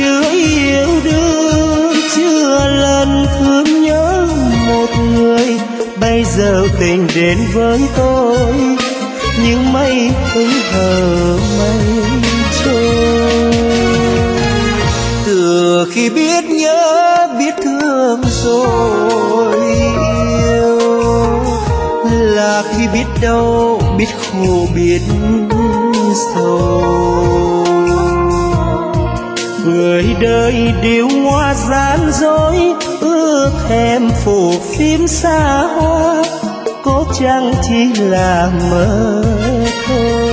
chưa yêu đương, chưa lần thương nhớ một người. Bây giờ tình đến với tôi những mây hững hờ mây trôi. Từ khi biết nhớ biết thương rồi yêu, là khi biết đau biết khổ biết sầu. Người đời đều hoa gian dối, ước thèm phủ phim xa hoa, có chăng chỉ là mơ thôi.